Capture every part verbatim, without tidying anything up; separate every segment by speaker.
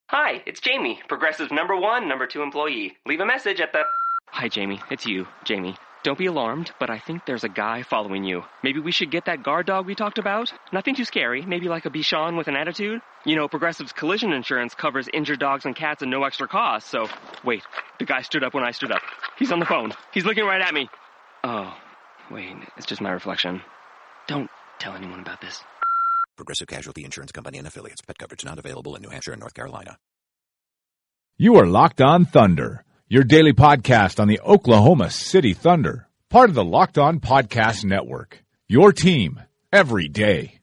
Speaker 1: Hi, it's Jamie, Progressive's number one, number two employee. Leave a message at the... Hi, Jamie. It's you, Jamie. Don't be alarmed, but I think there's a guy following you. Maybe we should get that guard dog we talked about? Nothing too scary. Maybe like a Bichon with an attitude? You know, Progressive's collision insurance covers injured dogs and cats at no extra cost, so... Wait, the guy stood up when I stood up. He's on the phone. He's looking right at me. Oh, wait, it's just my reflection. Don't tell anyone about this.
Speaker 2: Progressive Casualty Insurance Company and Affiliates. Pet coverage not available in New Hampshire and North Carolina.
Speaker 3: You are Locked On Thunder, your daily podcast on the Oklahoma City Thunder, part of the Locked On Podcast Network, your team every day.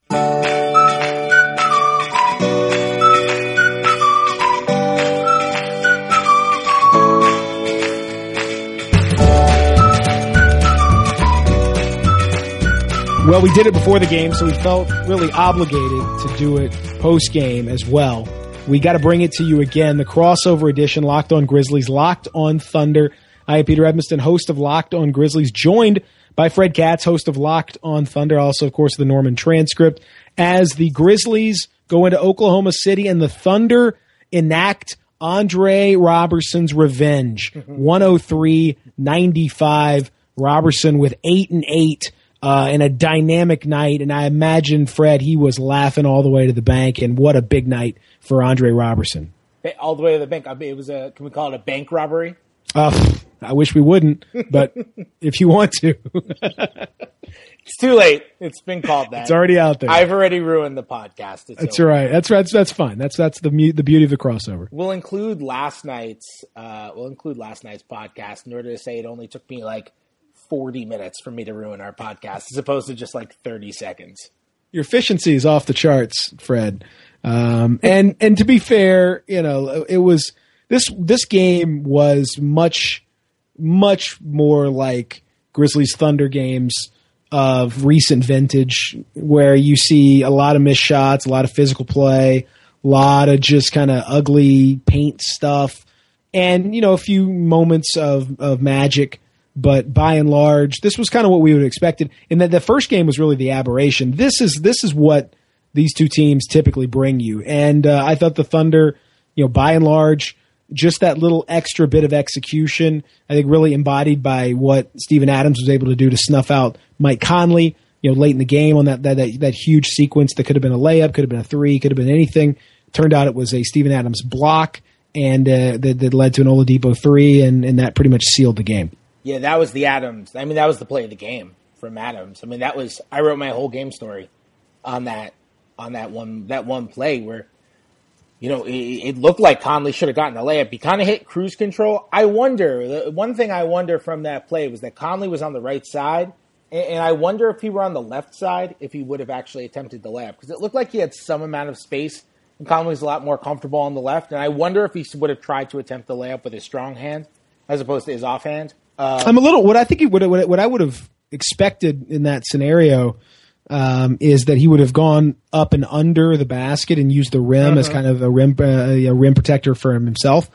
Speaker 4: Well, we did it before the game, so we felt really obligated to do it post-game as well. We got to bring it to you again, the crossover edition, Locked On Grizzlies, Locked On Thunder. I am Peter Edmiston, host of Locked On Grizzlies, joined by Fred Katz, host of Locked On Thunder, also, of course, the Norman Transcript, as the Grizzlies go into Oklahoma City and the Thunder enact Andre Roberson's revenge. one oh three ninety-five, Roberson with eight and eight. Uh, in a dynamic night, and I imagine, Fred, he was laughing all the way to the bank, and what a big night for Andre Roberson.
Speaker 5: All the way to the bank. I mean, it was a, can we call it a bank robbery?
Speaker 4: Uh, I wish we wouldn't, but if you want to.
Speaker 5: It's too late. It's been called that.
Speaker 4: It's already out there.
Speaker 5: I've already ruined the podcast. It's
Speaker 4: that's
Speaker 5: over.
Speaker 4: right. That's right. That's, that's fine. That's that's the the beauty of the crossover.
Speaker 5: We'll include last night's uh, we'll include last night's podcast in order to say it only took me like forty minutes for me to ruin our podcast as opposed to just like thirty seconds.
Speaker 4: Your efficiency is off the charts, Fred. Um, and, and to be fair, you know, it was, this, this game was much, much more like Grizzlies Thunder games of recent vintage, where you see a lot of missed shots, a lot of physical play, a lot of just kind of ugly paint stuff, and, you know, a few moments of, of magic. But by and large, this was kind of what we would have expected. And that the first game was really the aberration. This is this is what these two teams typically bring you. And uh, I thought the Thunder, you know, by and large, just that little extra bit of execution, I think really embodied by what Steven Adams was able to do to snuff out Mike Conley, you know, late in the game on that that that, that huge sequence that could have been a layup, could have been a three, could have been anything. Turned out it was a Steven Adams block, and uh, that, that led to an Oladipo three, and, and that pretty much sealed the game.
Speaker 5: Yeah, that was the Adams. I mean, that was the play of the game from Adams. I mean, that was, I wrote my whole game story on that, on that one, that one play where, you know, it, it looked like Conley should have gotten a layup. He kind of hit cruise control. I wonder, the one thing I wonder from that play was that Conley was on the right side, and, and I wonder if he were on the left side, if he would have actually attempted the layup, because it looked like he had some amount of space, and Conley was a lot more comfortable on the left, and I wonder if he would have tried to attempt the layup with his strong hand as opposed to his offhand. Um,
Speaker 4: I'm a little. What I think he would. What I would have expected in that scenario um, is that he would have gone up and under the basket and used the rim uh-huh. as kind of a rim, uh, a rim protector for himself.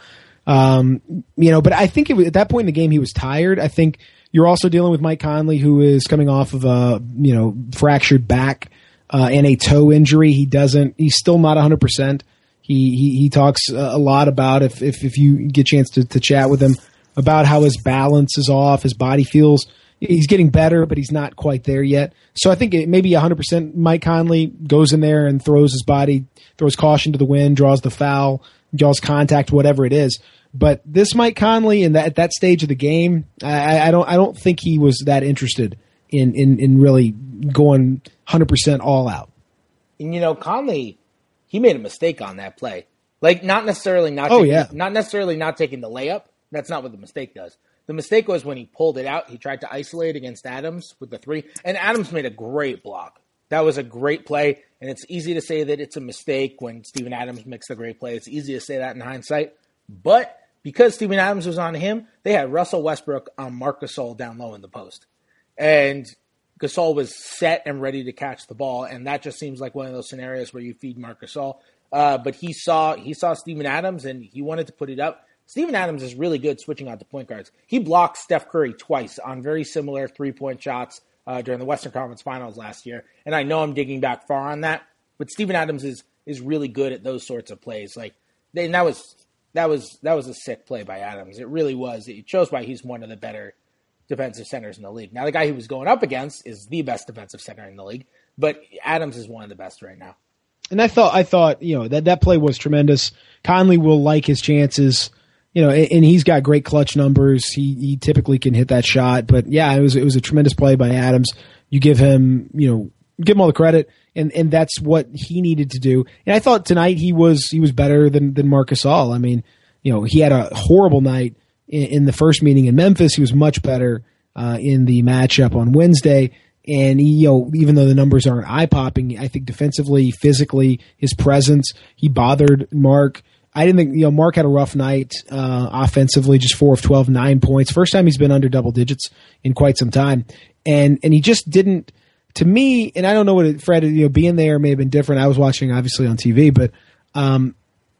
Speaker 4: Um, you know, but I think it was, at that point in the game he was tired. I think you're also dealing with Mike Conley, who is coming off of a you know fractured back uh, and a toe injury. He doesn't. He's still not one hundred percent. He he he talks a lot about if if if you get a chance to, to chat with him, about how his balance is off, his body feels, he's getting better, but he's not quite there yet. So I think it maybe one hundred percent Mike Conley goes in there and throws his body, throws caution to the wind, draws the foul, draws contact, whatever it is. But this Mike Conley, in that, at that stage of the game, I, I don't I don't think he was that interested in, in, in really going one hundred percent all out.
Speaker 5: And, you know, Conley, he made a mistake on that play. Like, not necessarily not
Speaker 4: oh,
Speaker 5: taking,
Speaker 4: yeah.
Speaker 5: not necessarily not taking the layup. That's not what the mistake does. The mistake was when he pulled it out, he tried to isolate against Adams with the three, and Adams made a great block. That was a great play, and it's easy to say that it's a mistake when Steven Adams makes the great play. It's easy to say that in hindsight. But because Steven Adams was on him, they had Russell Westbrook on Marc Gasol down low in the post. And Gasol was set and ready to catch the ball, and that just seems like one of those scenarios where you feed Marc Gasol. Uh, but he saw he saw Steven Adams, and he wanted to put it up. Steven Adams is really good switching out to point guards. He blocked Steph Curry twice on very similar three-point shots uh, during the Western Conference Finals last year. And I know I'm digging back far on that, but Steven Adams is is really good at those sorts of plays. Like, And that was that was that was a sick play by Adams. It really was. It shows why he's one of the better defensive centers in the league. Now, the guy he was going up against is the best defensive center in the league, but Adams is one of the best right now.
Speaker 4: And I thought, I thought, you know, that, that play was tremendous. Conley will like his chances, you know, and, and he's got great clutch numbers. He, he typically can hit that shot, but yeah, it was, it was a tremendous play by Adams. You give him, you know, give him all the credit, and, and that's what he needed to do. And I thought tonight he was, he was better than, than Marc Gasol. I mean, you know, he had a horrible night in, in the first meeting in Memphis. He was much better, uh, in the matchup on Wednesday. And he, you know, even though the numbers aren't eye-popping, I think defensively, physically, his presence, he bothered Mark. I didn't think, you know, Mark had a rough night uh, offensively, just four of twelve, nine points. First time he's been under double digits in quite some time. And and he just didn't, to me, and I don't know what it, Fred, you know, being there may have been different. I was watching, obviously, on T V, but um,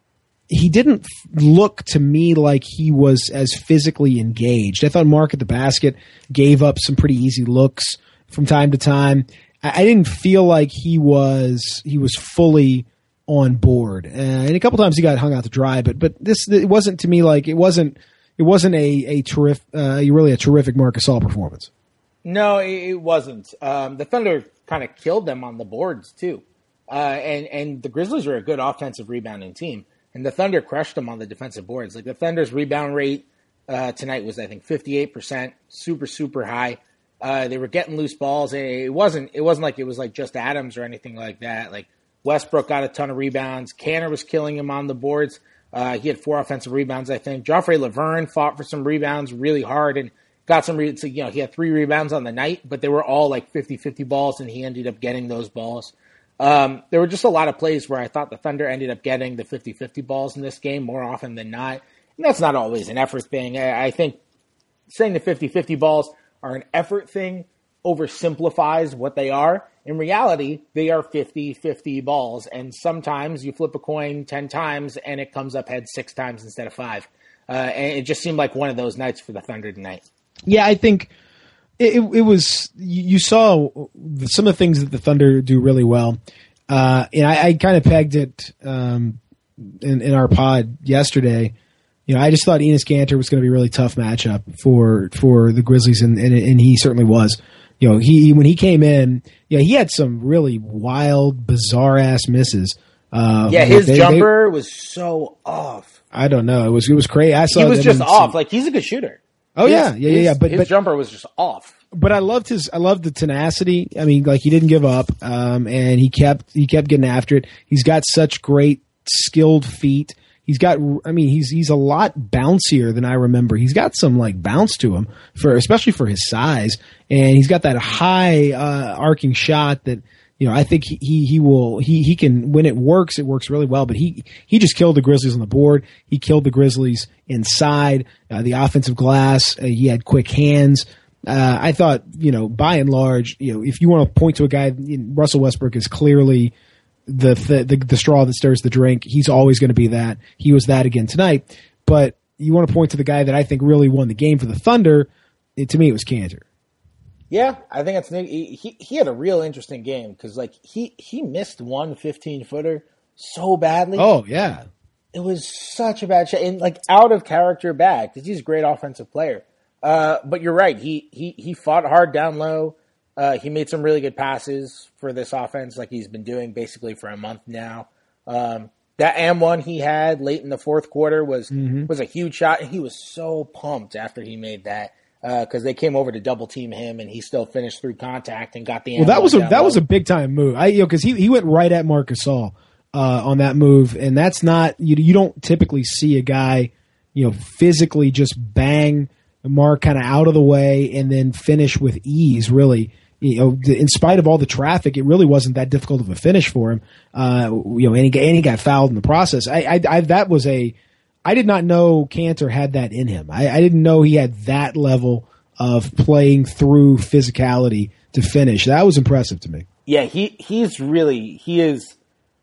Speaker 4: he didn't look to me like he was as physically engaged. I thought Mark at the basket gave up some pretty easy looks from time to time. I, I didn't feel like he was he was fully on board, uh, and a couple times he got hung out to dry. But but this it wasn't to me like it wasn't it wasn't a a terrific uh, really a terrific Marc Gasol performance.
Speaker 5: No, it, it wasn't. Um, the Thunder kind of killed them on the boards too, uh, and and the Grizzlies are a good offensive rebounding team, and the Thunder crushed them on the defensive boards. Like the Thunder's rebound rate uh, tonight was I think fifty-eight percent, super super high. Uh, they were getting loose balls. It wasn't. It wasn't like it was like just Adams or anything like that. Like Westbrook got a ton of rebounds. Kanter was killing him on the boards. Uh, he had four offensive rebounds, I think. Joffrey Laverne fought for some rebounds really hard and got some. Re- so, you know, he had three rebounds on the night, but they were all like fifty-fifty balls, and he ended up getting those balls. Um, there were just a lot of plays where I thought the Thunder ended up getting the fifty-fifty balls in this game more often than not. And that's not always an effort thing. I, I think saying the fifty-fifty balls are an effort thing oversimplifies what they are. In reality, they are fifty-fifty balls, and sometimes you flip a coin ten times and it comes up heads six times instead of five. Uh, and it just seemed like one of those nights for the Thunder tonight.
Speaker 4: Yeah, I think it, it was – you saw some of the things that the Thunder do really well. Uh, and I, I kind of pegged it um, in, in our pod yesterday. You know, I just thought Enes Kanter was going to be a really tough matchup for for the Grizzlies, and, and and he certainly was. You know, he when he came in, yeah, he had some really wild, bizarre ass misses. Uh,
Speaker 5: yeah, his
Speaker 4: they,
Speaker 5: jumper they, was so off.
Speaker 4: I don't know. It was it was crazy. I saw
Speaker 5: he was just
Speaker 4: in,
Speaker 5: off. Like he's a good shooter.
Speaker 4: Oh
Speaker 5: his,
Speaker 4: yeah, yeah, yeah, yeah. But
Speaker 5: his
Speaker 4: but,
Speaker 5: jumper was just off.
Speaker 4: But I loved his. I loved the tenacity. I mean, like he didn't give up, um, and he kept he kept getting after it. He's got such great skilled feet. He's got, I mean, he's he's a lot bouncier than I remember. He's got some like bounce to him, for especially for his size, and he's got that high uh, arcing shot that, you know, I think he he, he will he he can, when it works, it works really well. But he he just killed the Grizzlies on the board. He killed the Grizzlies inside uh, the offensive glass. Uh, he had quick hands. Uh, I thought, you know, by and large, you know, if you want to point to a guy, Russell Westbrook is clearly The, the the straw that stirs the drink. He's always going to be that. He was that again tonight. But you want to point to the guy that I think really won the game for the Thunder. It, to me, it was Kanter.
Speaker 5: Yeah, I think that's he. He had a real interesting game because like he he missed one fifteen footer so badly.
Speaker 4: Oh yeah,
Speaker 5: it was such a bad shot and like out of character bad because he's a great offensive player. Uh, but you're right. He he he fought hard down low. Uh, he made some really good passes for this offense, like he's been doing basically for a month now. Um, that and one he had late in the fourth quarter was mm-hmm. was a huge shot, and he was so pumped after he made that because uh, they came over to double team him, and he still finished through contact and got the.
Speaker 4: Well, that was a that low. was a big time move. I you know because he he went right at Marc Gasol uh, on that move, and that's not you you don't typically see a guy you know physically just bang Mark kind of out of the way and then finish with ease. Really. You know, in spite of all the traffic, it really wasn't that difficult of a finish for him. Uh, you know, and he, and he got fouled in the process. I, I, I, that was a, I did not know Kanter had that in him. I, I didn't know he had that level of playing through physicality to finish. That was impressive to me.
Speaker 5: Yeah, he, he's really, he is,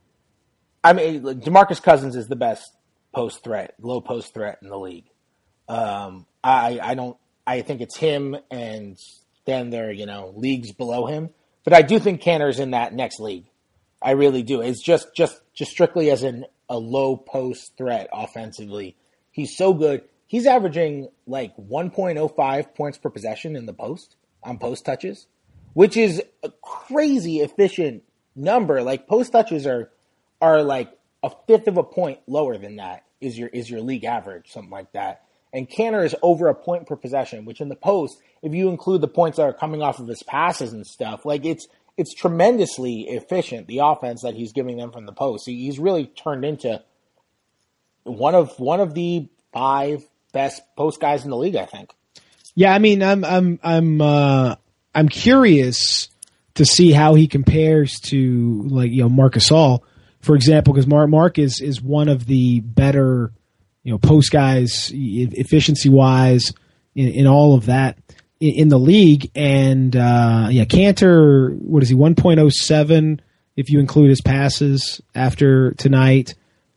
Speaker 5: I mean, DeMarcus Cousins is the best post threat, low post threat in the league. Um, I, I don't, I think it's him and, then there are, you know, leagues below him. But I do think Kanter's in that next league. I really do. It's just just, just strictly as an a low post threat offensively. He's so good. He's averaging like one point oh five points per possession in the post on post touches, which is a crazy efficient number. Like post touches are are like a fifth of a point lower than that is your is your league average, something like that. And Kanter is over a point per possession, which in the post, if you include the points that are coming off of his passes and stuff, like it's it's tremendously efficient, the offense that he's giving them from the post. He, he's really turned into one of one of the five best post guys in the league, I think.
Speaker 4: Yeah, I mean, I'm I'm I'm uh, I'm curious to see how he compares to like you know Marc Gasol, for example, because Mark Mark is is one of the better you know post guys efficiency wise in, in all of that in, in the league, and uh, yeah, Kanter, what is he one point oh seven if you include his passes after tonight.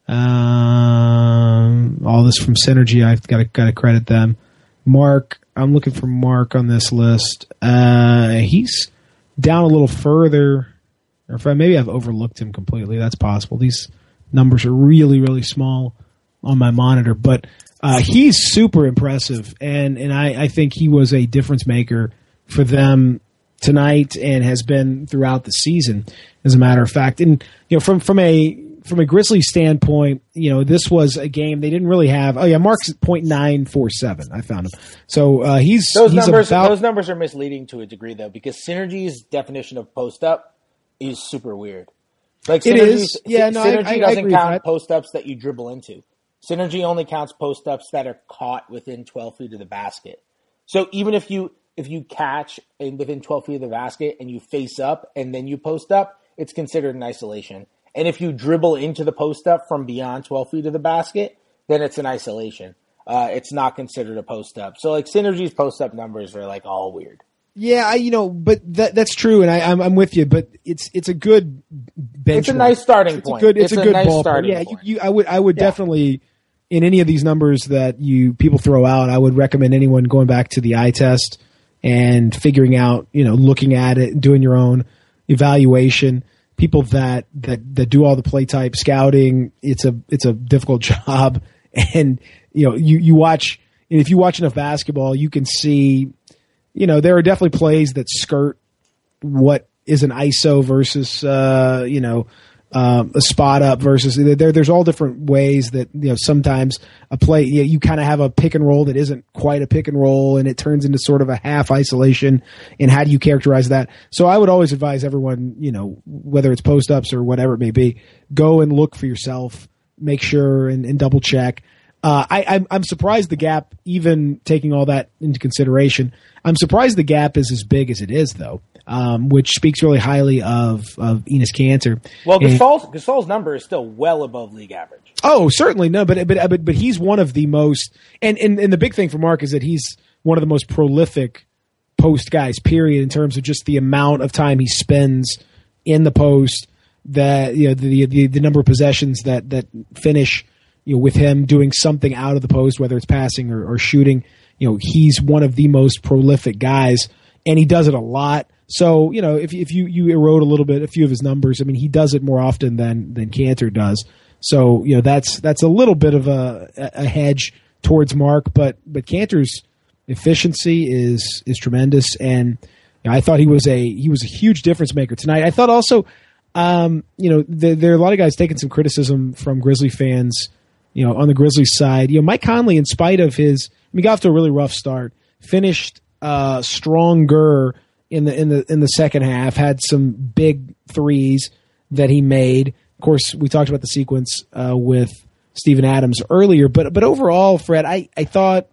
Speaker 4: Um, all this from Synergy. I've got to got to credit them. Mark, I'm looking for Mark on this list. Uh, he's down a little further, or if I, maybe I've overlooked him completely. That's possible. These numbers are really, really small on my monitor, but uh, he's super impressive, and and I, I think he was a difference maker for them tonight, and has been throughout the season, as a matter of fact. And you know, from from a From a Grizzlies standpoint, you know, this was a game they didn't really have. Oh yeah, Mark's at point nine four seven. I found him. So uh, he's
Speaker 5: those
Speaker 4: he's
Speaker 5: numbers.
Speaker 4: about,
Speaker 5: those numbers are misleading to a degree, though, because Synergy's definition of post up is super weird. Like
Speaker 4: it is. Yeah, no,
Speaker 5: Synergy
Speaker 4: I, I,
Speaker 5: doesn't
Speaker 4: I agree
Speaker 5: count post ups that you dribble into. Synergy only counts post ups that are caught within twelve feet of the basket. So even if you if you catch in, within twelve feet of the basket and you face up and then you post up, it's considered an isolation. And if you dribble into the post up from beyond twelve feet of the basket, then it's an isolation. Uh, it's not considered a post up. So like Synergy's post up numbers are like all weird.
Speaker 4: Yeah, I, you know, but that that's true, and I, I'm I'm with you. But it's it's a good benchmark.
Speaker 5: It's a nice starting
Speaker 4: it's
Speaker 5: point.
Speaker 4: A good, it's, it's a, a good
Speaker 5: nice
Speaker 4: ballpark.
Speaker 5: starting
Speaker 4: Yeah,
Speaker 5: point.
Speaker 4: you, you, I would I would
Speaker 5: yeah.
Speaker 4: definitely in any of these numbers that you people throw out, I would recommend anyone going back to the eye test and figuring out, you know, looking at it, doing your own evaluation. People that, that, that do all the play type scouting, it's a it's a difficult job, and you know you, you watch if you watch enough basketball, you can see, you know, there are definitely plays that skirt what is an I S O versus uh, you know um, a spot up versus there. There's all different ways that you know sometimes a play you, you kind of have a pick and roll that isn't quite a pick and roll, and it turns into sort of a half isolation. And how do you characterize that? So I would always advise everyone, you know, whether it's post ups or whatever it may be, go and look for yourself, make sure and, and double check. Uh, I, I'm, I'm surprised the gap, even taking all that into consideration, I'm surprised the gap is as big as it is, though, um, which speaks really highly of, of Enes Kanter.
Speaker 5: Well, Gasol's, Gasol's number is still well above league average.
Speaker 4: Oh, certainly. No, but, but, but, but he's one of the most, and, and, and the big thing for Mark is that he's one of the most prolific post guys, period, in terms of just the amount of time he spends in the post, that, you know, the, the, the number of possessions that, that finish, you know, with him doing something out of the post, whether it's passing or, or shooting. You know, he's one of the most prolific guys, and he does it a lot. So, you know, if if you, you erode a little bit, a few of his numbers, I mean, he does it more often than than Kanter does. So, you know, that's that's a little bit of a, a hedge towards Mark, but but Kanter's efficiency is is tremendous, and you know, I thought he was a he was a huge difference maker tonight. I thought also, um, you know, there, there are a lot of guys taking some criticism from Grizzly fans. You know, on the Grizzlies side, you know, Mike Conley, in spite of his, I mean, got off to a really rough start, finished uh, stronger in the in the in the second half. Had some big threes that he made. Of course, we talked about the sequence uh, with Steven Adams earlier, but but overall, Fred, I I thought,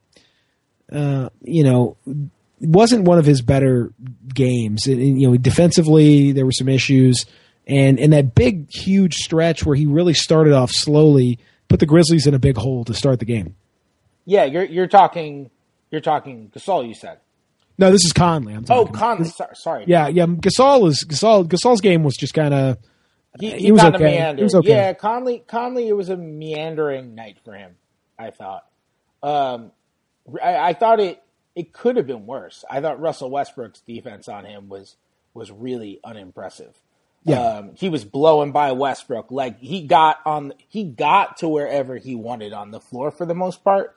Speaker 4: uh, you know, it wasn't one of his better games. And, you know, defensively there were some issues, and and that big huge stretch where he really started off slowly put the Grizzlies in a big hole to start the game.
Speaker 5: Yeah, you're you're talking you're talking Gasol, you said.
Speaker 4: No, this is Conley. I'm
Speaker 5: oh,
Speaker 4: talking.
Speaker 5: Conley. Sorry, sorry.
Speaker 4: Yeah, yeah. Gasol is Gasol. Gasol's game was just kind of.
Speaker 5: He, he,
Speaker 4: he was
Speaker 5: kind of
Speaker 4: okay.
Speaker 5: meandered.
Speaker 4: He was okay.
Speaker 5: Yeah, Conley. Conley. It was a meandering night for him. I thought. Um, I, I thought it it could have been worse. I thought Russell Westbrook's defense on him was was really unimpressive.
Speaker 4: Yeah.
Speaker 5: Um, he was blowing by Westbrook. Like he got on, he got to wherever he wanted on the floor for the most part.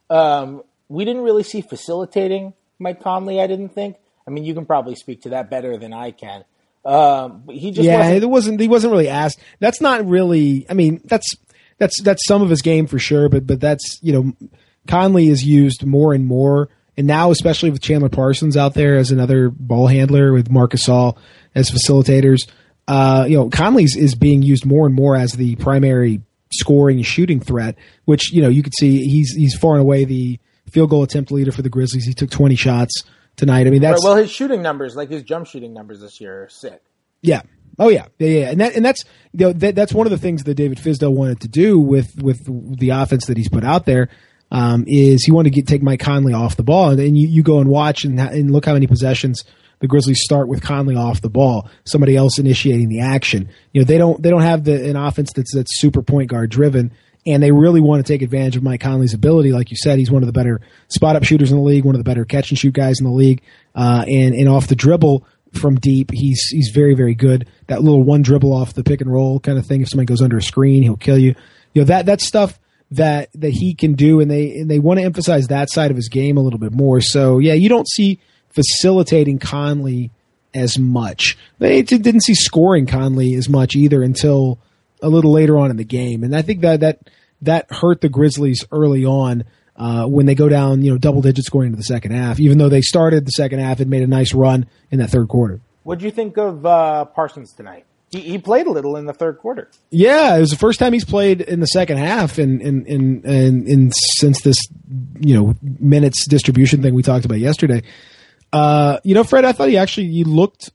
Speaker 5: Um, we didn't really see facilitating Mike Conley. I didn't think. I mean, you can probably speak to that better than I can. Um, but he just
Speaker 4: yeah,
Speaker 5: wasn't,
Speaker 4: it wasn't. He wasn't really asked. That's not really. I mean, that's that's that's some of his game for sure. But but that's you know, Conley is used more and more, and now especially with Chandler Parsons out there as another ball handler with Marc Gasol as facilitators. Uh, you know, Conley's is being used more and more as the primary scoring and shooting threat. Which you know you could see he's he's far and away the field goal attempt leader for the Grizzlies. He took twenty shots tonight. I mean, that's
Speaker 5: right, well, his shooting numbers, like his jump shooting numbers this year, are sick.
Speaker 4: Yeah. Oh yeah. Yeah. Yeah. And that and that's you know that, that's one of the things that David Fizdale wanted to do with with the offense that he's put out there. Um, is he wanted to get, take Mike Conley off the ball, and, and you, you go and watch and, and look how many possessions the Grizzlies start with Conley off the ball, somebody else initiating the action. You know, they don't they don't have the an offense that's that's super point guard driven. And they really want to take advantage of Mike Conley's ability. Like you said, he's one of the better spot-up shooters in the league, one of the better catch-and-shoot guys in the league. Uh, and, and off the dribble from deep, he's he's very, very good. That little one dribble off the pick-and-roll kind of thing, if somebody goes under a screen, he'll kill you. You know, that that's stuff that that he can do, and they and they want to emphasize that side of his game a little bit more. So, yeah, you don't see facilitating Conley as much. They didn't see scoring Conley as much either until – a little later on in the game. And I think that that, that hurt the Grizzlies early on uh, when they go down, you know, double digits going into the second half, even though they started the second half and made a nice run in that third quarter.
Speaker 5: What do you think of uh, Parsons tonight? He, he played a little in the third quarter.
Speaker 4: Yeah, it was the first time he's played in the second half in, in, in, in, in since this, you know, minutes distribution thing we talked about yesterday. Uh, you know, Fred, I thought he actually, he looked,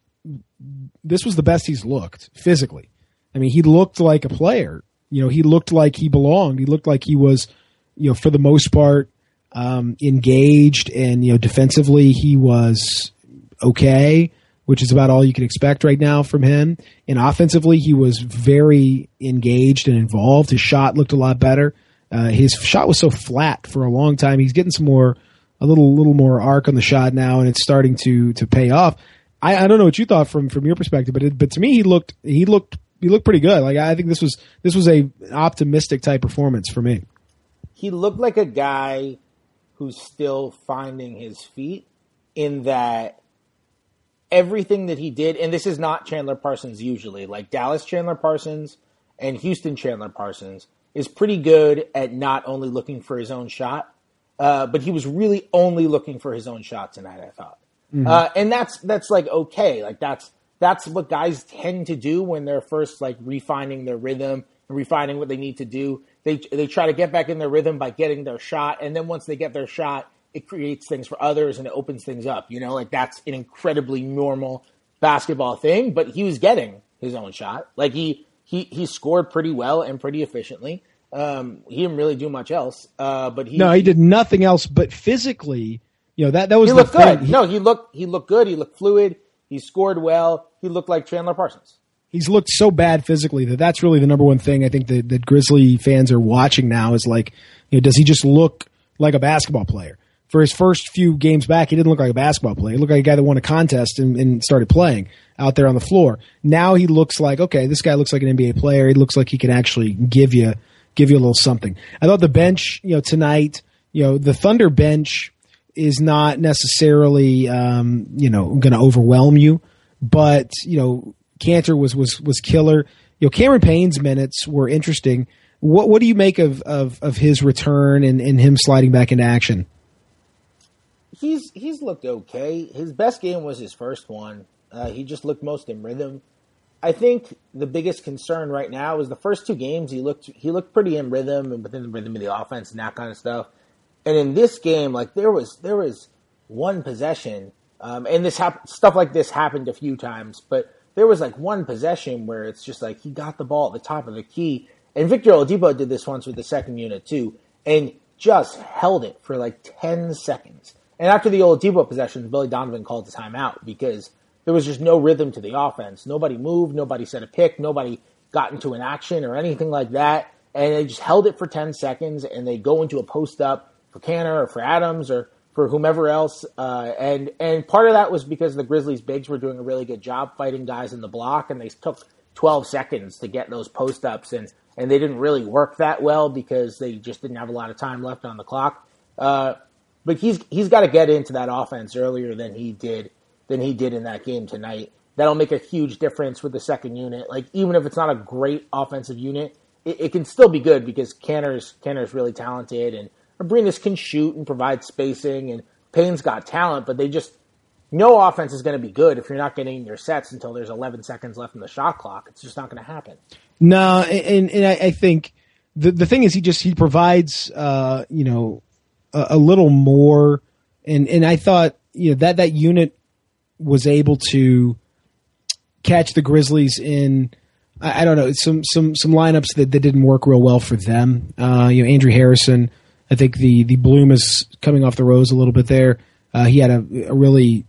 Speaker 4: this was the best he's looked physically. I mean, he looked like a player. You know, he looked like he belonged. He looked like he was, you know, for the most part, um, engaged, and, you know, defensively he was okay, which is about all you can expect right now from him. And offensively, he was very engaged and involved. His shot looked a lot better. Uh, his shot was so flat for a long time. He's getting some more, a little, little more arc on the shot now, and it's starting to to pay off. I, I don't know what you thought from from your perspective, but it, but to me, he looked he looked. He looked pretty good. Like I think this was this was a an optimistic type performance for me.
Speaker 5: He looked like a guy who's still finding his feet, in that everything that he did, and this is not Chandler Parsons usually, like Dallas Chandler Parsons and Houston Chandler Parsons is pretty good at not only looking for his own shot, uh, but he was really only looking for his own shot tonight, I thought. Mm-hmm. Uh, and that's that's like okay, like that's That's what guys tend to do when they're first like refining their rhythm and refining what they need to do. They they try to get back in their rhythm by getting their shot, and then once they get their shot, it creates things for others and it opens things up. You know, like that's an incredibly normal basketball thing. But he was getting his own shot. Like he he he scored pretty well and pretty efficiently. Um, he didn't really do much else. Uh, but he
Speaker 4: no, he did nothing else. But physically, you know that that was
Speaker 5: he
Speaker 4: the
Speaker 5: looked
Speaker 4: thing.
Speaker 5: good. He, no, he looked he looked good. He looked fluid. He scored well. He looked like Chandler Parsons.
Speaker 4: He's looked so bad physically that that's really the number one thing I think that, that Grizzly fans are watching now is like, you know, does he just look like a basketball player? For his first few games back, he didn't look like a basketball player. He looked like a guy that won a contest and, and started playing out there on the floor. Now he looks like, okay, this guy looks like an N B A player. He looks like he can actually give you give you a little something. I thought the bench, you know, tonight, you know, the Thunder bench is not necessarily, um, you know, going to overwhelm you, but you know, Cantor was was was killer. You know, Cameron Payne's minutes were interesting. What what do you make of of, of his return and, and him sliding back into action?
Speaker 5: He's he's looked okay. His best game was his first one. Uh, he just looked most in rhythm. I think the biggest concern right now is the first two games he looked he looked pretty in rhythm and within the rhythm of the offense and that kind of stuff. And in this game, like there was there was one possession, um, and this hap- stuff like this happened a few times, but there was like one possession where it's just like he got the ball at the top of the key, and Victor Oladipo did this once with the second unit too, and just held it for like ten seconds. And after the Oladipo possession, Billy Donovan called the timeout because there was just no rhythm to the offense. Nobody moved, nobody set a pick, nobody got into an action or anything like that, and they just held it for ten seconds, and they go into a post up for Cantor or for Adams or for whomever else. Uh, and, and part of that was because the Grizzlies bigs were doing a really good job fighting guys in the block, and they took twelve seconds to get those post-ups, and, and they didn't really work that well because they just didn't have a lot of time left on the clock. Uh, but he's he's got to get into that offense earlier than he did than he did in that game tonight. That'll make a huge difference with the second unit. Like, even if it's not a great offensive unit, it, it can still be good because Kanter's Kanter's really talented, and Abrines can shoot and provide spacing, and Payne's got talent, but they just no offense is going to be good if you're not getting your sets until there's eleven seconds left in the shot clock. It's just not going to happen.
Speaker 4: No, and and I, I think the the thing is he just he provides uh, you know a, a little more, and and I thought you know that that unit was able to catch the Grizzlies in I, I don't know some some some lineups that, that didn't work real well for them. Uh, you know, Andrew Harrison. I think the the bloom is coming off the rose a little bit there. Uh, he had a, a really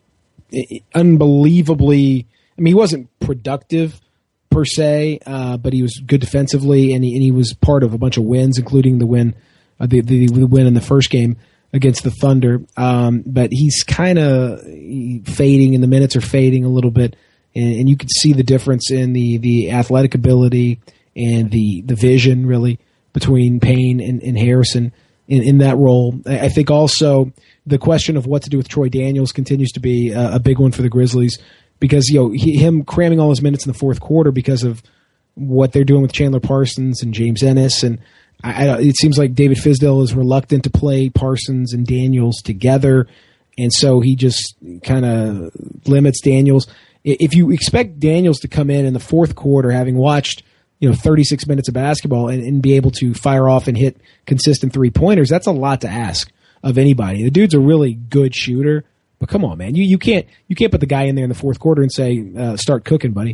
Speaker 4: unbelievably. I mean, he wasn't productive per se, uh, but he was good defensively, and he, and he was part of a bunch of wins, including the win, uh, the, the the win in the first game against the Thunder. Um, but he's kind of fading, and the minutes are fading a little bit, and, and you can see the difference in the the athletic ability and the the vision really between Payne and, and Harrison in, in that role. I, I think also the question of what to do with Troy Daniels continues to be a, a big one for the Grizzlies. Because, you know, he, him cramming all his minutes in the fourth quarter because of what they're doing with Chandler Parsons and James Ennis. And I, I, it seems like David Fizdale is reluctant to play Parsons and Daniels together. And so he just kind of limits Daniels. If you expect Daniels to come in in the fourth quarter, having watched, you know, thirty-six minutes of basketball and, and be able to fire off and hit consistent three-pointers, that's a lot to ask of anybody. The dude's a really good shooter. But come on, man, you you can't you can't put the guy in there in the fourth quarter and say uh, start cooking, buddy.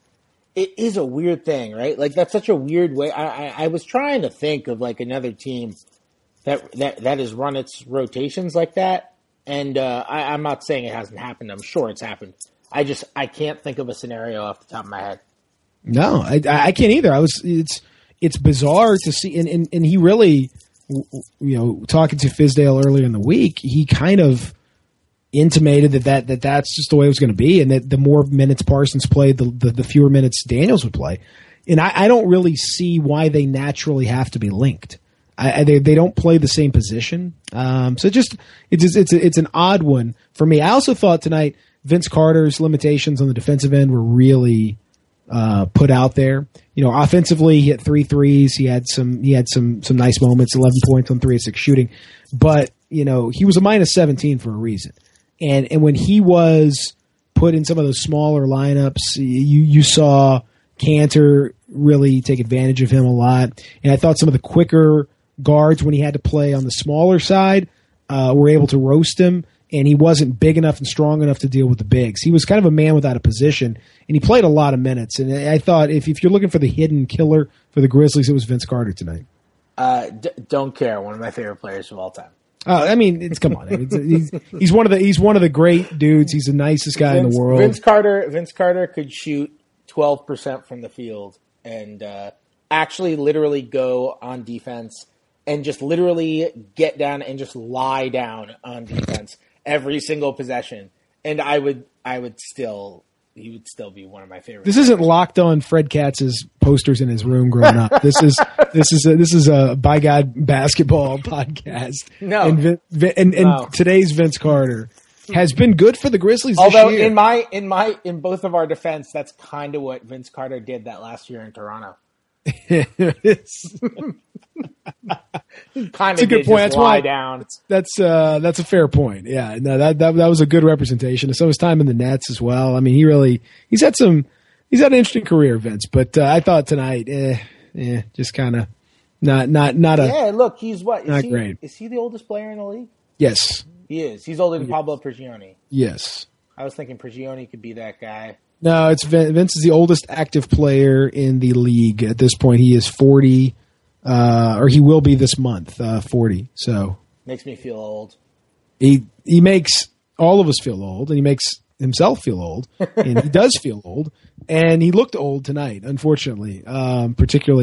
Speaker 5: It is a weird thing, right? Like that's such a weird way. I, I, I was trying to think of like another team that that that has run its rotations like that, and uh, I, I'm not saying it hasn't happened. I'm sure it's happened. I just I can't think of a scenario off the top of my head.
Speaker 4: No, I, I can't either. I was it's it's bizarre to see, and, and and he really, you know, talking to Fizdale earlier in the week, he kind of intimated that, that that that's just the way it was going to be, and that the more minutes Parsons played, the the, the fewer minutes Daniels would play. And I, I don't really see why they naturally have to be linked. I, I, they they don't play the same position, um, so just it's just, it's it's an odd one for me. I also thought tonight Vince Carter's limitations on the defensive end were really uh, put out there. You know, offensively he hit three threes. He had some he had some some nice moments, eleven points on three of six shooting, but you know he was a minus seventeen for a reason. And and when he was put in some of those smaller lineups, you you saw Kanter really take advantage of him a lot. And I thought some of the quicker guards, when he had to play on the smaller side, uh, were able to roast him. And he wasn't big enough and strong enough to deal with the bigs. He was kind of a man without a position, and he played a lot of minutes. And I thought if, if you're looking for the hidden killer for the Grizzlies, it was Vince Carter tonight.
Speaker 5: Uh, d- don't care. One of my favorite players of all time.
Speaker 4: Uh, I mean, it's come on. It's, he's he's one of the he's one of the great dudes. He's the nicest guy
Speaker 5: Vince,
Speaker 4: in the world.
Speaker 5: Vince Carter Vince Carter could shoot twelve percent from the field and uh, actually literally go on defense and just literally get down and just lie down on defense every single possession. And I would I would still he would still be one of my favorites.
Speaker 4: This isn't locked on Fred Katz's posters in his room growing up. This is this is a, this is a by God basketball podcast.
Speaker 5: No,
Speaker 4: and Vin, Vin, and, and
Speaker 5: no.
Speaker 4: Today's Vince Carter has been good for the Grizzlies.
Speaker 5: Although
Speaker 4: this year.
Speaker 5: in my in my in both of our defense, that's kind of what Vince Carter did that last year in Toronto.
Speaker 4: it's
Speaker 5: kind
Speaker 4: a
Speaker 5: of
Speaker 4: good point. That's
Speaker 5: lie
Speaker 4: why
Speaker 5: down.
Speaker 4: That's uh, that's a fair point. Yeah, no, that, that that was a good representation of some of his time in the Nets as well. I mean, he really he's had some he's had an interesting career, Vince. But uh, I thought tonight, eh, eh just kind of not not not a
Speaker 5: yeah. Look, he's what? Is
Speaker 4: not
Speaker 5: he,
Speaker 4: great.
Speaker 5: Is he the oldest player in the league?
Speaker 4: Yes,
Speaker 5: he is. He's older than Pablo Prigioni.
Speaker 4: Yes,
Speaker 5: I was thinking Prigioni could be that guy.
Speaker 4: No, it's Vince. Vince is the oldest active player in the league at this point. He is forty, uh, or he will be this month, uh, forty. So
Speaker 5: makes me feel old.
Speaker 4: He he makes all of us feel old, and he makes himself feel old, and he does feel old. And he looked old tonight, unfortunately, um, particularly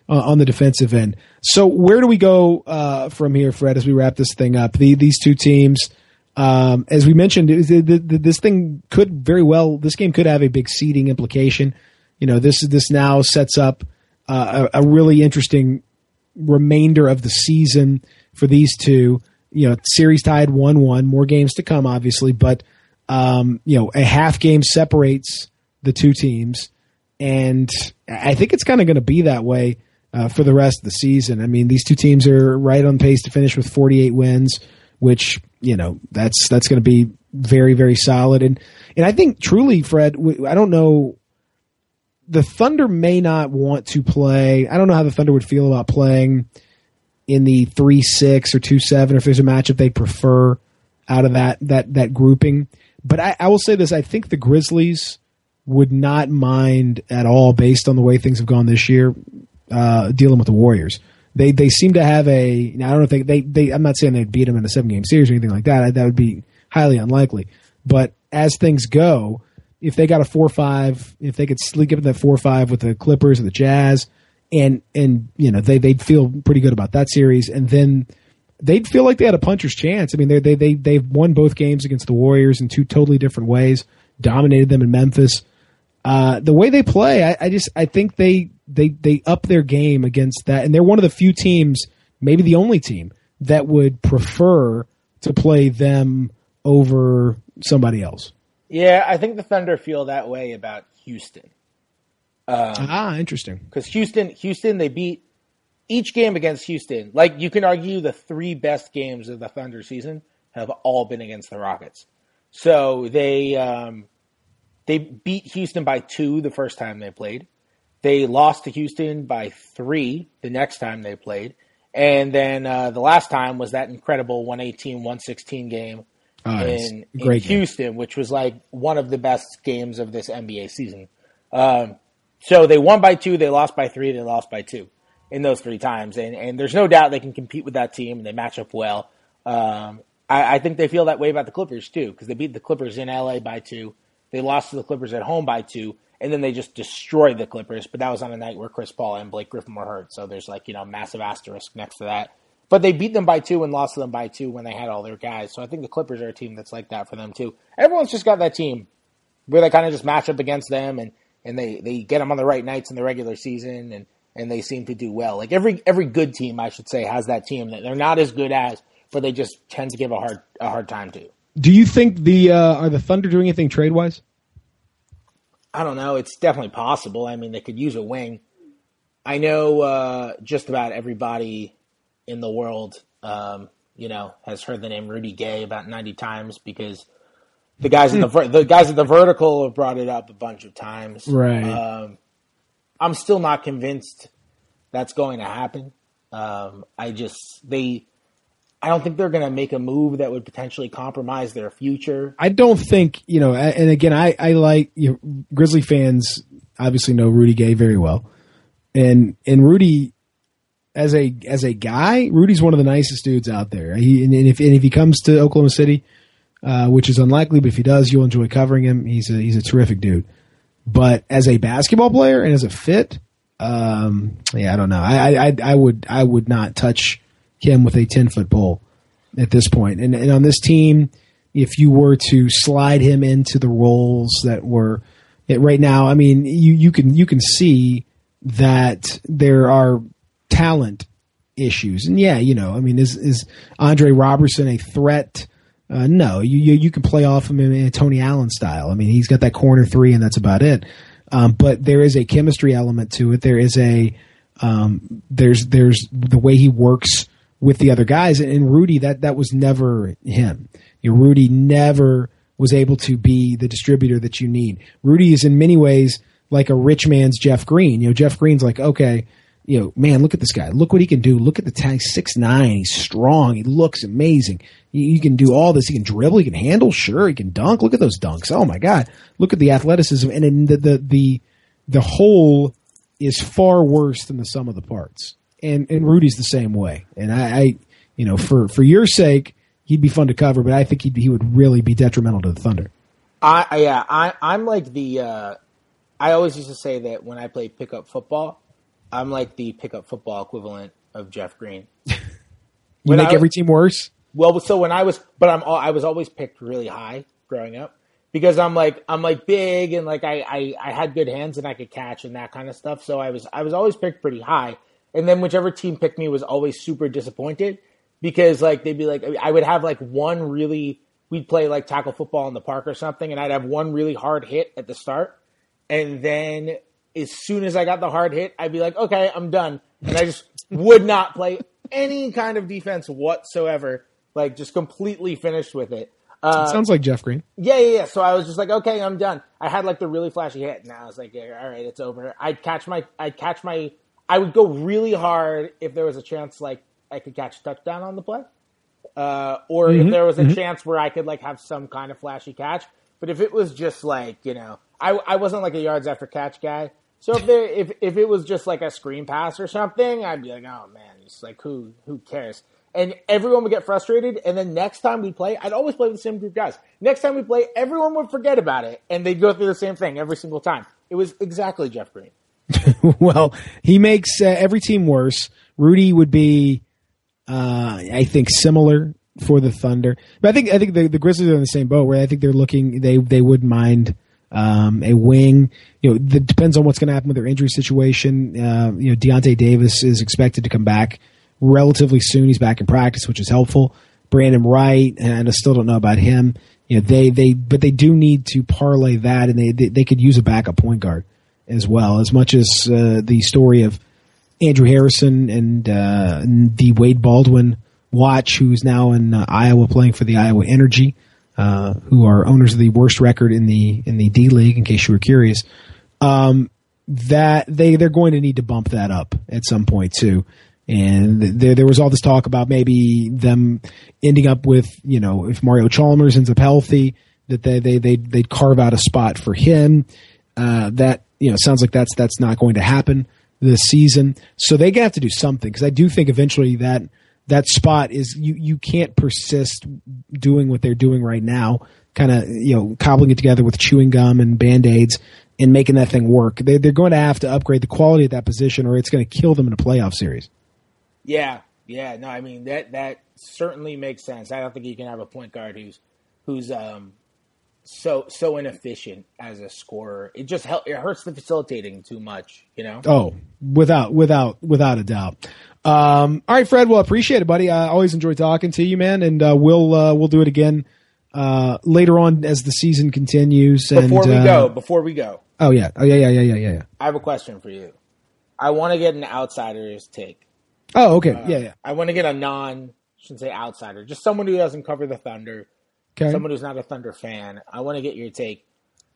Speaker 4: uh, on the defensive end. So where do we go uh, from here, Fred, as we wrap this thing up? The, these two teams, um, as we mentioned, it, the, the, this thing could very well, this game could have a big seeding implication. You know, this this now sets up uh, a, a really interesting remainder of the season for these two. You know, series tied one one, more games to come, obviously, but um, you know, a half game separates the two teams, and I think it's kind of going to be that way uh, for the rest of the season. I mean, these two teams are right on pace to finish with forty-eight wins, which, you know, that's that's going to be very, very solid. And and I think truly, Fred, I don't know. The Thunder may not want to play. I don't know how the Thunder would feel about playing in the three six or two seven, or if there's a matchup they prefer out of that that that grouping. But I, I will say this: I think the Grizzlies would not mind at all, based on the way things have gone this year, uh, dealing with the Warriors. They they seem to have a. Now I don't know if they, they they. I'm not saying they'd beat them in a seven game series or anything like that. That would be highly unlikely. But as things go, if they got a four five, if they could sleep up that four five with the Clippers or the Jazz, and and you know they they'd feel pretty good about that series, and then they'd feel like they had a puncher's chance. I mean, they they they they've won both games against the Warriors in two totally different ways, dominated them in Memphis. Uh, the way they play, I, I just I think they they they up their game against that, and they're one of the few teams, maybe the only team, that would prefer to play them over somebody else.
Speaker 5: Yeah, I think the Thunder feel that way about Houston. Um,
Speaker 4: ah, interesting.
Speaker 5: Because Houston, Houston, they beat each game against Houston. Like, you can argue the three best games of the Thunder season have all been against the Rockets. So they um, they beat Houston by two the first time they played. They lost to Houston by three the next time they played. And then uh, the last time was that incredible one eighteen one sixteen game. Oh, in, in Houston, game. Which was like one of the best games of this N B A season. Um, so they won by two, they lost by three, they lost by two in those three times. And, and there's no doubt they can compete with that team and they match up well. Um, I, I think they feel that way about the Clippers too, because they beat the Clippers in L A by two. They lost to the Clippers at home by two, and then they just destroyed the Clippers. But that was on a night where Chris Paul and Blake Griffin were hurt. So there's like, you know, massive asterisk next to that. But they beat them by two and lost to them by two when they had all their guys. So I think the Clippers are a team that's like that for them too. Everyone's just got that team where they kind of just match up against them, and, and they, they get them on the right nights in the regular season, and, and they seem to do well. Like every every good team, I should say, has that team that they're not as good as, but they just tend to give a hard a hard time to.
Speaker 4: Do you think the uh, are the Thunder doing anything trade wise?
Speaker 5: I don't know. It's definitely possible. I mean, they could use a wing. I know uh, just about everybody in the world, um, you know, has heard the name Rudy Gay about ninety times because the guys at the ver- the guys at the Vertical have brought it up a bunch of times.
Speaker 4: Right.
Speaker 5: Um, I'm still not convinced that's going to happen. Um, I just they, I don't think they're going to make a move that would potentially compromise their future.
Speaker 4: I don't think you know. And again, I I like you know, Grizzly fans obviously know Rudy Gay very well, and and Rudy. As a as a guy, Rudy's one of the nicest dudes out there. He and if and if he comes to Oklahoma City, uh, which is unlikely, but if he does, you'll enjoy covering him. He's a he's a terrific dude. But as a basketball player and as a fit, um, yeah, I don't know. I, I I would I would not touch him with a ten foot pole at this point. And and on this team, if you were to slide him into the roles that were right now, I mean, you you can you can see that there are talent issues. And yeah, you know, I mean, is is Andre Robertson a threat? Uh, no, you, you you can play off him in a Tony Allen style. I mean, he's got that corner three, and that's about it. Um, but there is a chemistry element to it. There is a um, there's there's the way he works with the other guys. And, and Rudy, that that was never him. You know, Rudy never was able to be the distributor that you need. Rudy is in many ways like a rich man's Jeff Green. You know, Jeff Green's like, okay, you know, man, look at this guy. Look what he can do. Look at the tag, six nine. He's strong. He looks amazing. He, he can do all this. He can dribble. He can handle. Sure, he can dunk. Look at those dunks. Oh my God! Look at the athleticism. And then the the the the whole is far worse than the sum of the parts. And and Rudy's the same way. And I, I you know, for for your sake, he'd be fun to cover, but I think he'd he would really be detrimental to the Thunder.
Speaker 5: I yeah, I I'm like the. Uh, I always used to say that when I played pickup football. I'm like the pickup football equivalent of Jeff Green.
Speaker 4: You
Speaker 5: When
Speaker 4: make
Speaker 5: I-
Speaker 4: every team worse.
Speaker 5: Well, so when I was, but I'm, all, I was always picked really high growing up because I'm like, I'm like big and like I, I, I had good hands and I could catch and that kind of stuff. So I was, I was always picked pretty high. And then whichever team picked me was always super disappointed because like they'd be like, I would have like one really, we'd play like tackle football in the park or something, and I'd have one really hard hit at the start, and then as soon as I got the hard hit, I'd be like, okay, I'm done, and I just would not play any kind of defense whatsoever. Like, just completely finished with it. Uh,
Speaker 4: It sounds like Jeff Green.
Speaker 5: yeah, yeah, yeah. So I was just like, okay, I'm done. I had like the really flashy hit, and I was like, yeah, all right, it's over. I'd catch my, I'd catch my, I would go really hard if there was a chance like I could catch a touchdown on the play, uh, or
Speaker 4: Mm-hmm,
Speaker 5: if there was a mm-hmm. chance where I could like have some kind of flashy catch. But if it was just like, you know, I, I wasn't like a yards after catch guy. So if there, if if it was just like a screen pass or something, I'd be like, oh man, it's like who who cares? And everyone would get frustrated, and then next time we play, I'd always play with the same group of guys. Next time we play, everyone would forget about it, and they'd go through the same thing every single time. It was exactly Jeff Green.
Speaker 4: Well, he makes uh, every team worse. Rudy would be, uh, I think, similar for the Thunder. But I think I think the, the Grizzlies are in the same boat, where I think they're looking, they they wouldn't mind um, a wing. You know, it depends on what's going to happen with their injury situation. Uh, you know, Deontay Davis is expected to come back relatively soon. He's back in practice, which is helpful. Brandon Wright, and I still don't know about him. You know, they, they, but they do need to parlay that, and they, they, they could use a backup point guard as well. As much as uh, the story of Andrew Harrison and, uh, and the Wade Baldwin watch, who's now in uh, Iowa playing for the Iowa Energy, uh, who are owners of the worst record in the in the D League. In case you were curious, um, that they they're going to need to bump that up at some point too. And there, there was all this talk about maybe them ending up with, you know, if Mario Chalmers ends up healthy, that they, they, they, they'd carve out a spot for him. Uh, that, you know, sounds like that's, that's not going to happen this season. So they're going to have to do something, because I do think eventually that, that spot is, you, you can't persist doing what they're doing right now, kind of, you know, cobbling it together with chewing gum and Band-Aids and making that thing work. They, they're going to have to upgrade the quality of that position, or it's going to kill them in a playoff series.
Speaker 5: Yeah, yeah, no, I mean that that certainly makes sense. I don't think you can have a point guard who's who's um so so inefficient as a scorer. It just help, it hurts the facilitating too much, you know.
Speaker 4: Oh, without without without a doubt. Um, all right, Fred. Well, appreciate it, buddy. I always enjoy talking to you, man, and uh, we'll uh, we'll do it again uh, later on as the season continues.
Speaker 5: Before
Speaker 4: and,
Speaker 5: we
Speaker 4: uh,
Speaker 5: go, before we go.
Speaker 4: Oh yeah, oh yeah, yeah, yeah, yeah, yeah.
Speaker 5: I have a question for you. I want to get an outsider's take.
Speaker 4: Oh, okay.
Speaker 5: Uh,
Speaker 4: yeah, yeah.
Speaker 5: I want to get a non, I shouldn't say outsider, just someone who doesn't cover the Thunder,
Speaker 4: Okay.
Speaker 5: someone who's not a Thunder fan. I want to get your take.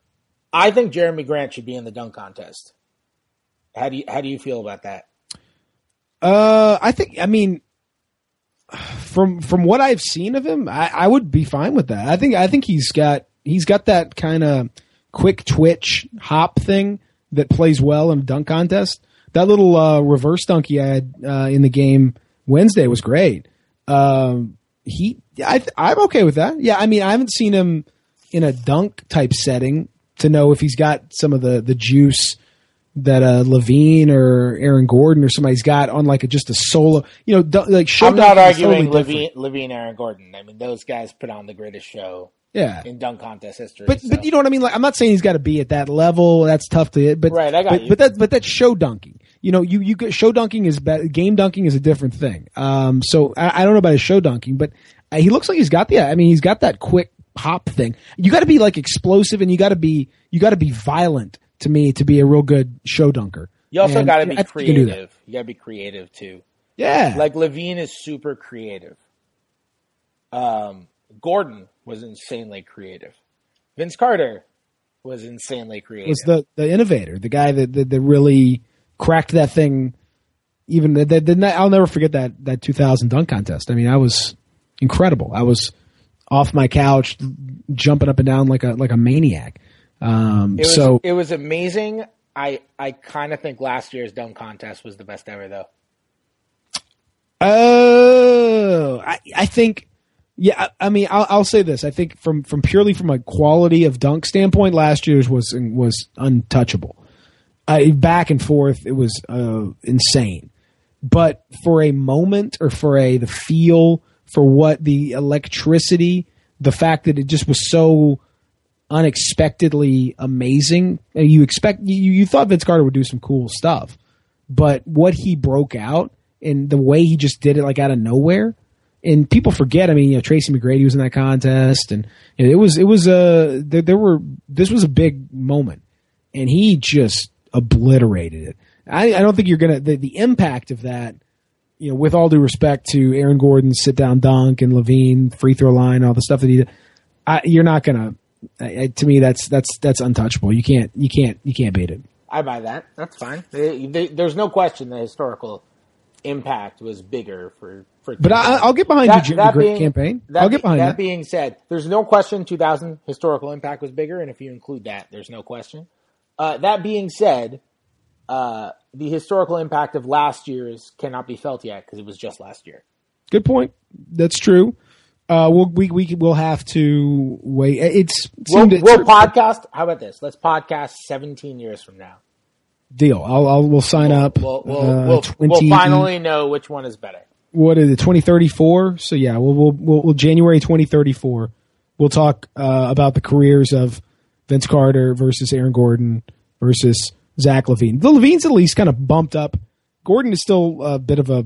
Speaker 5: I think Jeremy Grant should be in the dunk contest. How do you how do you feel about that?
Speaker 4: Uh, I think. I mean, from from what I've seen of him, I, I would be fine with that. I think. I think he's got he's got that kind of quick twitch hop thing that plays well in a dunk contest. That little uh, reverse dunk he had uh, in the game Wednesday was great. Um, he, I, I'm okay with that. Yeah, I mean, I haven't seen him in a dunk type setting to know if he's got some of the, the juice that uh, Levine or Aaron Gordon or somebody's got on like a, just a solo. You know, dun- like show.
Speaker 5: I'm not
Speaker 4: dunk is
Speaker 5: arguing
Speaker 4: totally
Speaker 5: Levine,
Speaker 4: different.
Speaker 5: Levine, Aaron Gordon. I mean, those guys put on the greatest show.
Speaker 4: Yeah.
Speaker 5: In dunk contest history.
Speaker 4: But
Speaker 5: so.
Speaker 4: but you know what I mean? Like, I'm not saying he's got to be at that level. That's tough to hit. But
Speaker 5: Right, I got
Speaker 4: but,
Speaker 5: you.
Speaker 4: But that but that's show dunking. You know, you you get, show dunking is be, game dunking is a different thing. Um, so I, I don't know about his show dunking, but he looks like he's got the. I mean, he's got that quick hop thing. You got to be like explosive, and you got to be you got to be violent to me to be a real good show dunker.
Speaker 5: You also got to be
Speaker 4: I think you can do that.
Speaker 5: creative. You got to be creative too.
Speaker 4: Yeah,
Speaker 5: Like Levine is super creative. Um, Gordon was insanely creative. Vince Carter was insanely creative.
Speaker 4: was the the innovator, the guy that that, that really cracked that thing. Even the, the, the, I'll never forget that that two thousand dunk contest. I mean, I was incredible. I was off my couch, jumping up and down like a like a maniac. Um,
Speaker 5: it was,
Speaker 4: so
Speaker 5: it was amazing. I I kind of think last year's dunk contest was the best ever, though.
Speaker 4: Oh, I, I think, yeah. I, I mean, I'll, I'll say this. I think from, from purely from a quality of dunk standpoint, last year's was was untouchable. uh, back and forth. It was uh, insane. But for a moment, or for a the feel, for what the electricity, the fact that it just was so unexpectedly amazing. You expect you, you thought Vince Carter would do some cool stuff, but what he broke out and the way he just did it, like out of nowhere. And people forget. I mean, you know, Tracy McGrady was in that contest, and you know, it was it was a there, there were this was a big moment, and he just obliterated it. I, I don't think you're gonna the, the impact of that. You know, with all due respect to Aaron Gordon's sit down dunk and Levine free throw line, all the stuff that he did, I, you're not gonna. I, to me, that's that's that's untouchable. You can't you can't you can't beat it.
Speaker 5: I buy that. That's fine. They, they, there's no question the historical impact was bigger for. for
Speaker 4: but I, I'll get behind that, you, Jimmy. Great being, campaign.
Speaker 5: That,
Speaker 4: I'll get behind
Speaker 5: that.
Speaker 4: That
Speaker 5: being said, there's no question two thousand historical impact was bigger, and if you include that, there's no question. Uh, that being said, uh, the historical impact of last year's cannot be felt yet because it was just last year.
Speaker 4: Good point. That's true. Uh, we'll, we we will have to wait. It's
Speaker 5: we'll, we'll podcast. How about this? Let's podcast seventeen years from now.
Speaker 4: Deal. I'll, I'll we'll sign
Speaker 5: we'll,
Speaker 4: up.
Speaker 5: We'll we'll,
Speaker 4: uh,
Speaker 5: we'll,
Speaker 4: twenty,
Speaker 5: we'll finally know which one is better.
Speaker 4: What is it? Twenty thirty four. So yeah, we'll we'll, we'll, we'll January twenty thirty four. We'll talk uh, about the careers of Vince Carter versus Aaron Gordon versus Zach LaVine. The LaVine's at least kind of bumped up. Gordon is still a bit of a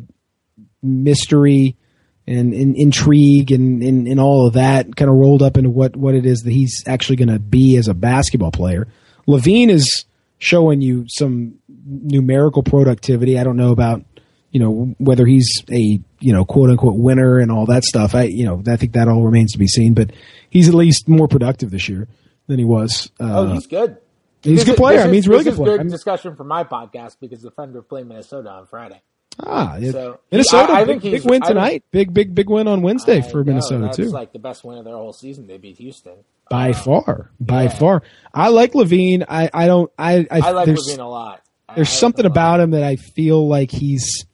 Speaker 4: mystery. And, and intrigue and, and, and all of that kind of rolled up into what, what it is that he's actually going to be as a basketball player. LaVine is showing you some numerical productivity. I don't know about, you know, whether he's a, you know, quote unquote winner and all that stuff. I, you know, I think that all remains to be seen, but he's at least more productive this year than he was. Uh,
Speaker 5: oh, he's good.
Speaker 4: He's
Speaker 5: this
Speaker 4: a good player. Is, I mean, he's a really good player.
Speaker 5: This is good
Speaker 4: I mean,
Speaker 5: discussion for my podcast because the Thunder play Minnesota on Friday.
Speaker 4: Ah,
Speaker 5: so,
Speaker 4: Minnesota,
Speaker 5: I, I
Speaker 4: big,
Speaker 5: think
Speaker 4: big win tonight. Big, big, big win on Wednesday
Speaker 5: I
Speaker 4: for
Speaker 5: know,
Speaker 4: Minnesota,
Speaker 5: that's
Speaker 4: too.
Speaker 5: It's like the best win of their whole season. They beat Houston.
Speaker 4: By
Speaker 5: uh,
Speaker 4: far. By
Speaker 5: yeah.
Speaker 4: far. I like LaVine. I, I don't, I, I,
Speaker 5: I like
Speaker 4: there's,
Speaker 5: LaVine a lot.
Speaker 4: There's
Speaker 5: I, I
Speaker 4: something
Speaker 5: like
Speaker 4: about him that I feel like he's,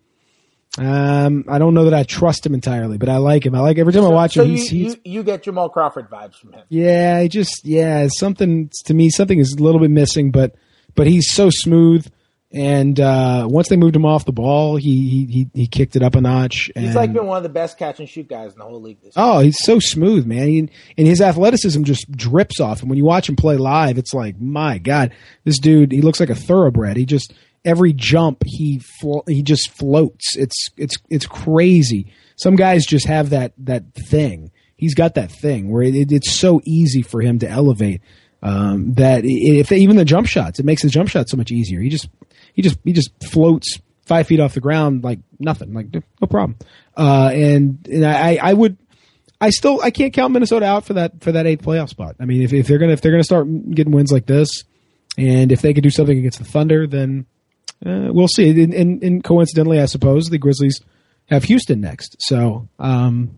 Speaker 4: um, I don't know that I trust him entirely, but I like him. I like every time
Speaker 5: so,
Speaker 4: I watch
Speaker 5: so
Speaker 4: him.
Speaker 5: You,
Speaker 4: he's, he's,
Speaker 5: you, you get Jamal Crawford vibes from him.
Speaker 4: Yeah, I just, yeah, something, to me, something is a little bit missing, but, but he's so smooth. And uh, once they moved him off the ball, he he he kicked it up a notch. And,
Speaker 5: he's like been one of the best catch and shoot guys in the whole league this year.
Speaker 4: Oh, he's so smooth, man. He, and his athleticism just drips off him. When you watch him play live, it's like, my God, this dude, he looks like a thoroughbred. He just, every jump, he flo- he just floats. It's it's it's crazy. Some guys just have that that thing. He's got that thing where it, it's so easy for him to elevate um, that if they, even the jump shots, it makes the jump shot so much easier. He just He just he just floats five feet off the ground like nothing, like no problem. Uh, and and I, I would, I still I can't count Minnesota out for that for that eighth playoff spot. I mean, if if they're gonna if they're gonna start getting wins like this, and if they could do something against the Thunder, then uh, we'll see. And, and, and coincidentally, I suppose the Grizzlies have Houston next, so um,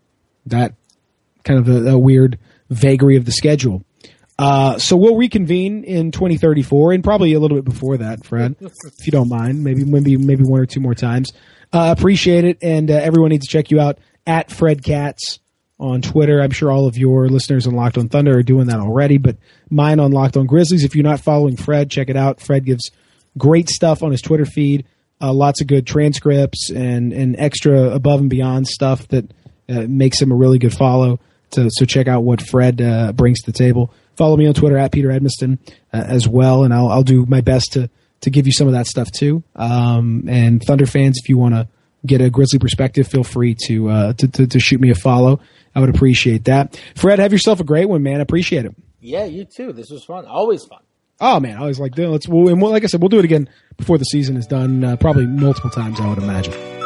Speaker 4: that kind of a, a weird vagary of the schedule. Uh, so we'll reconvene in twenty thirty-four and probably a little bit before that, Fred, if you don't mind. Maybe, maybe, maybe one or two more times. Uh, appreciate it. And uh, everyone needs to check you out at Fred Katz on Twitter. I'm sure all of your listeners on Locked on Thunder are doing that already, but mine on Locked on Grizzlies. If you're not following Fred, check it out. Fred gives great stuff on his Twitter feed. Uh, lots of good transcripts and, and extra above and beyond stuff that uh, makes him a really good follow. So, so check out what Fred uh, brings to the table. Follow me on Twitter at Peter Edmiston uh, as well, and I'll, I'll do my best to to give you some of that stuff too. Um, and Thunder fans, if you want to get a Grizzly perspective, feel free to, uh, to to to shoot me a follow. I would appreciate that. Fred, have yourself a great one, man. I appreciate it.
Speaker 5: Yeah, you too. This was fun. Always fun.
Speaker 4: Oh man, I always like doing. Let's. We'll, and we'll, like I said, we'll do it again before the season is done. Uh, probably multiple times, I would imagine.